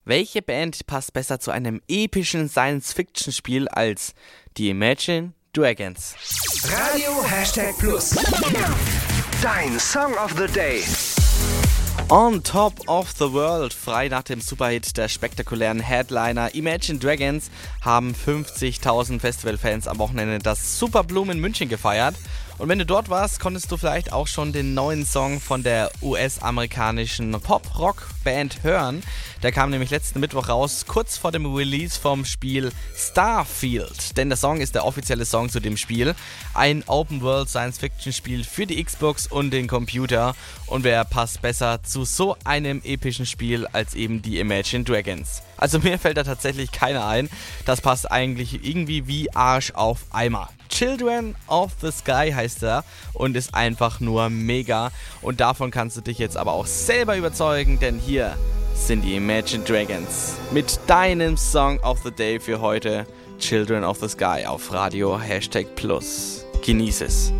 Welche Band passt besser zu einem epischen Science-Fiction-Spiel als die Imagine Dragons? Radio #Plus. Dein Song of the Day. On Top of the World, frei nach dem Superhit der spektakulären Headliner Imagine Dragons, haben 50.000 Festivalfans am Wochenende das Superblumen in München gefeiert. Und wenn du dort warst, konntest du vielleicht auch schon den neuen Song von der US-amerikanischen Pop-Rock-Band hören. Der kam nämlich letzten Mittwoch raus, kurz vor dem Release vom Spiel Starfield. Denn der Song ist der offizielle Song zu dem Spiel. Ein Open-World-Science-Fiction-Spiel für die Xbox und den Computer. Und wer passt besser zu so einem epischen Spiel als eben die Imagine Dragons? Also mir fällt da tatsächlich keiner ein. Das passt eigentlich irgendwie wie Arsch auf Eimer. Children of the Sky heißt er und ist einfach nur mega. Und davon kannst du dich jetzt aber auch selber überzeugen, denn hier sind die Imagine Dragons mit deinem Song of the Day für heute. Children of the Sky auf Radio #Plus. Genieß es.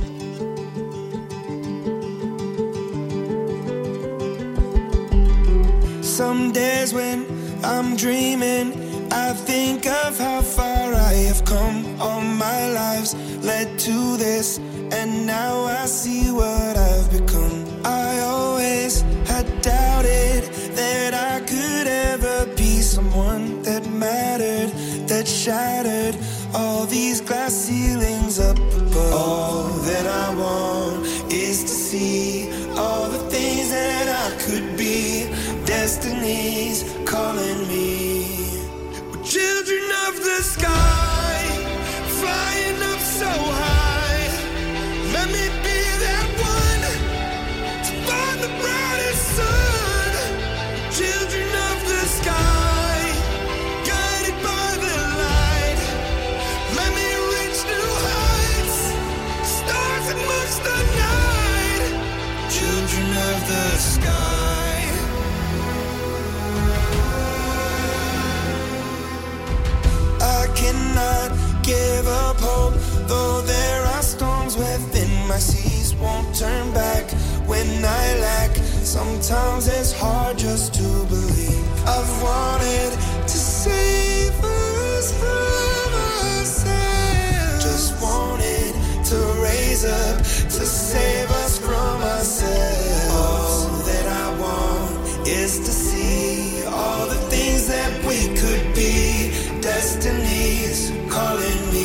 Some days when I'm dreaming, I think of how far I have come. All my lives led to this, and now I see what I've become. I always had doubted that I could ever be someone that mattered, that shattered all these glass ceilings up above. All that I want is to see all the things that I could be. Destiny's calling me. We're children of the sky, flying up so high. Let me be that one to find the brightest sun. Children of the sky, guided by the light. Let me reach new heights, stars amongst the night. Children of the sky. Cannot give up hope, though there are storms within my seas. Won't turn back when I lack. Sometimes it's hard just to believe. I've wanted to save us from ourselves. Just wanted to raise up to save us from ourselves. All that I want is to see all the things that we could be. Destiny's calling me.